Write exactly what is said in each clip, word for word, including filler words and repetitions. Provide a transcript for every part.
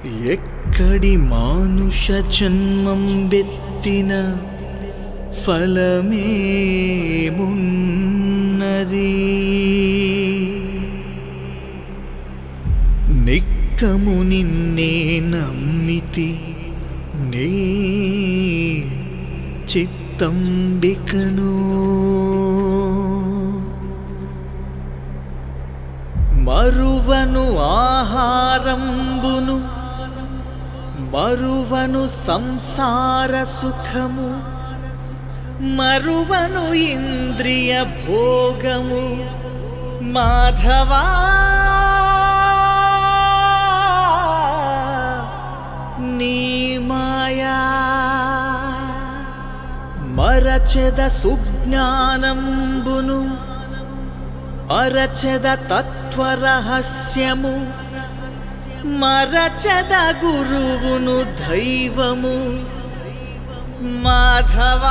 ఎక్కడి మానుష జన్మం బెత్తిన ఫలమేమున్నది? నిక్కము నిన్నే నమ్మితి నే చిత్తంబికను. మరువను ఆహారంబును మరువను సంసార సుఖము, మరువను ఇంద్రియ భోగము. మాధవా నీ మాయా మరచెద సుజ్ఞానంబును, మరచెద తత్వరహస్యము, మరచెద గురువును దైవము. మాధవా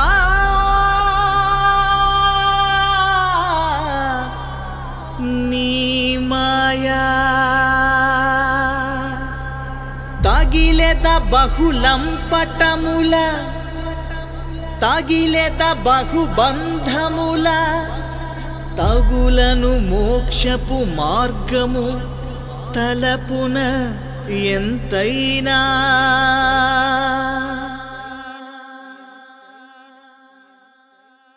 నీ మాయా తగిలెద బహులంపటముల, తగిలెద బహుబంధముల, తగులను మోక్షపు మార్గము తలపున ఎంతైనా.